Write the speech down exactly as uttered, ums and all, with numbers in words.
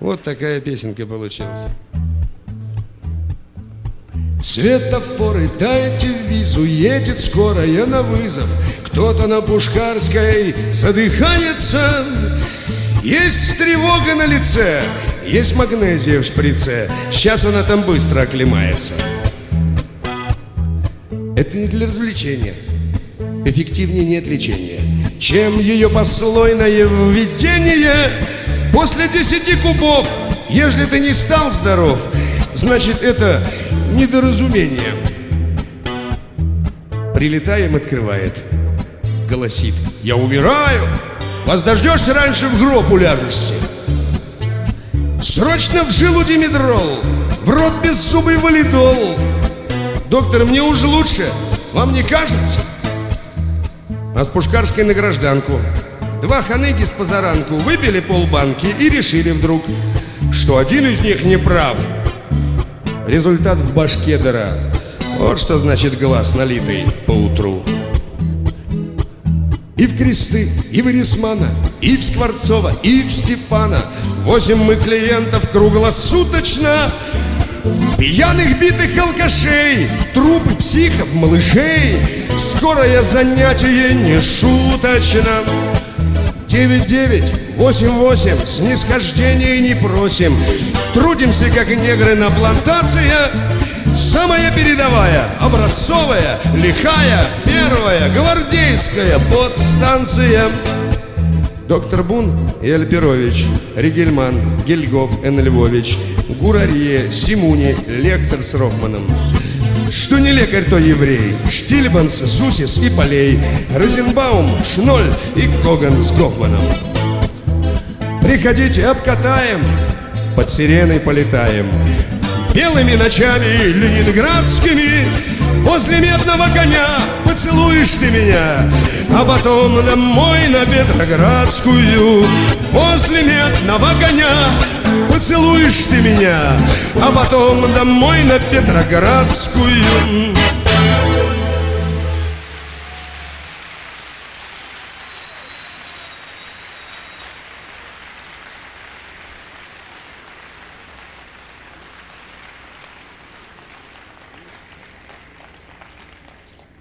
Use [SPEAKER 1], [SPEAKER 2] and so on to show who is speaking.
[SPEAKER 1] Вот такая песенка получилась.
[SPEAKER 2] Светофоры, дайте визу, едет скорая на вызов. Кто-то на Пушкарской задыхается. Есть тревога на лице, есть магнезия в шприце. Сейчас она там быстро оклемается. Это не для развлечения. Эффективнее нет лечения, чем ее послойное введение. После десяти кубов, ежели ты не стал здоров, значит, это недоразумение. Прилетаем, открывает, голосит: я умираю, вас дождешься, раньше в гроб уляжешься. Срочно в жилу димедрол, в рот беззубый валидол. Доктор, мне уже лучше, вам не кажется? А с Пушкарской на гражданку два ханыги с позаранку выпили полбанки и решили вдруг, что один из них не прав. Результат в башке дыра. Вот что значит глаз, налитый поутру. И в Кресты, и в Эрисмана, и в Скворцова, и в Степана возим мы клиентов круглосуточно. Пьяных, битых алкашей, трупы психов, малышей. Скорое занятие не шуточно. девять девять восемь восемь, снисхождения не просим. Трудимся, как негры на плантациях. Самая передовая, образцовая, лихая, первая, гвардейская подстанция. Доктор Бун и Альперович, Ригельман, Гельгоф, Н. Львович, Гурарье, Симуни, лекцер с Рофманом. Что не лекарь, то еврей. Штильбанс, Зусис и Полей, Розенбаум, Шноль и Коган с Гофманом. Приходите, обкатаем, под сиреной полетаем. Белыми ночами ленинградскими возле медного коня поцелуешь ты меня, а потом домой на Петроградскую. Возле медного коня поцелуешь ты меня, а потом домой на Петроградскую.